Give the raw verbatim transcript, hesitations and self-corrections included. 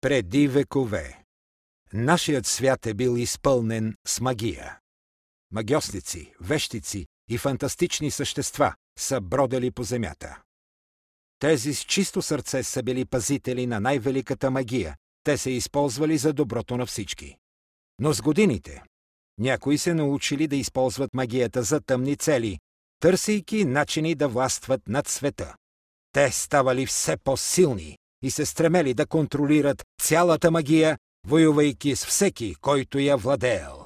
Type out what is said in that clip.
Преди векове нашият свят е бил изпълнен с магия. Магьосници, вещици и фантастични същества са бродели по земята. Тези с чисто сърце са били пазители на най-великата магия. Те се използвали за доброто на всички. Но с годините някои се научили да използват магията за тъмни цели, търсейки начини да властват над света. Те ставали все по-силни и се стремели да контролират цялата магия, воювайки с всеки, който я владеел.